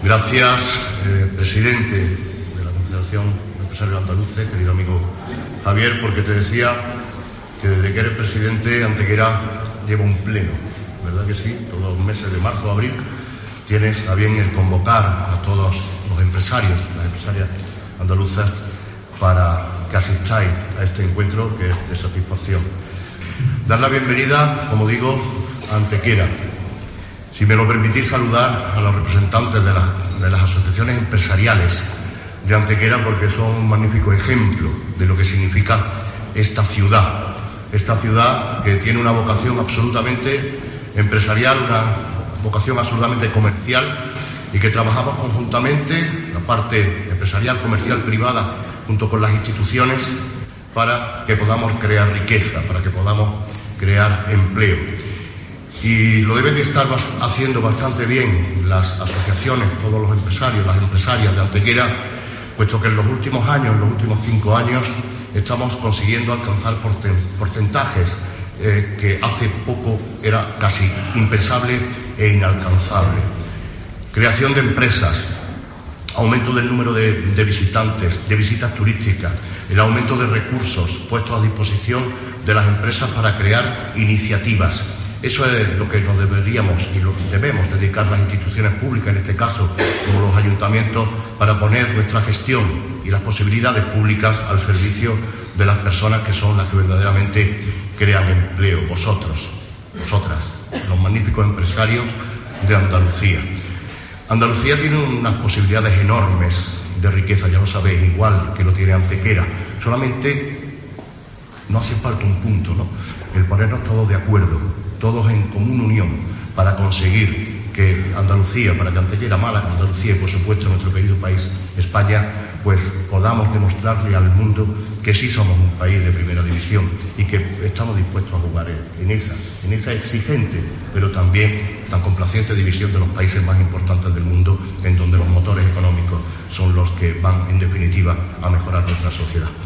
Gracias, presidente de la Confederación de Empresarios Andaluces, querido amigo Javier, porque te decía que desde que eres presidente Antequera lleva un pleno, ¿verdad que sí? Todos los meses de marzo o abril tienes a bien el convocar a todos los empresarios, las empresarias andaluzas, para que asistáis a este encuentro que es de satisfacción. Dar la bienvenida, como digo, a Antequera. Si me lo permitís, saludar a los representantes de las asociaciones empresariales de Antequera, porque son un magnífico ejemplo de lo que significa esta ciudad que tiene una vocación absolutamente empresarial, una vocación absolutamente comercial, y que trabajamos conjuntamente, la parte empresarial, comercial, privada, junto con las instituciones, para que podamos crear riqueza, para que podamos crear empleo. Y lo deben estar haciendo bastante bien las asociaciones, todos los empresarios, las empresarias de Antequera, puesto que en los últimos años, en los últimos 5 años, estamos consiguiendo alcanzar porcentajes que hace poco era casi impensable e inalcanzable. Creación de empresas, aumento del número de visitantes, de visitas turísticas, el aumento de recursos puestos a disposición de las empresas para crear iniciativas. Eso es lo que nos deberíamos y lo que debemos dedicar las instituciones públicas, en este caso como los ayuntamientos, para poner nuestra gestión y las posibilidades públicas al servicio de las personas que son las que verdaderamente crean empleo. Vosotras, los magníficos empresarios de Andalucía. Andalucía tiene unas posibilidades enormes de riqueza, ya lo sabéis, igual que lo tiene Antequera. Solamente no hace falta un punto, ¿no? El ponernos todos de acuerdo, todos en común unión, para conseguir que Andalucía, para que Antequera, Málaga, Andalucía y por supuesto nuestro querido país España, pues podamos demostrarle al mundo que sí somos un país de primera división y que estamos dispuestos a jugar en esa exigente, pero también tan complaciente división de los países más importantes del mundo, en donde los motores económicos son los que van en definitiva a mejorar nuestra sociedad.